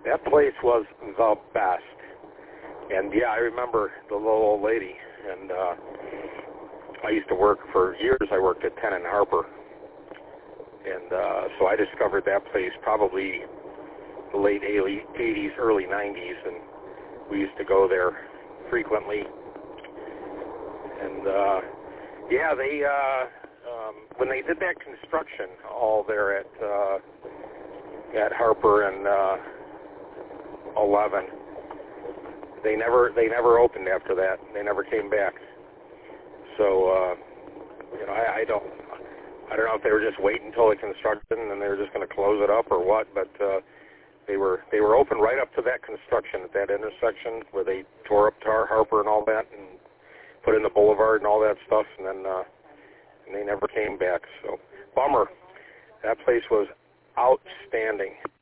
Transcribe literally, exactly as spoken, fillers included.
That place was the best. And, yeah, I remember the little old lady. And uh, I used to work for years. I worked at Ten and Harper. And uh, so I discovered that place probably the late eighties, early nineties. And we used to go there frequently. And, uh, yeah, they, uh, um, when they did that construction all there at, uh, at Harper and, uh, eleven, they never, they never opened after that. They never came back. So, uh, you know, I, I don't, I don't know if they were just waiting until the construction and they were just going to close it up or what, but, uh, they were, they were open right up to that construction at that intersection where they tore up Tar Harper and all that and put in the boulevard and all that stuff, and then uh, and they never came back. So, bummer. That place was outstanding.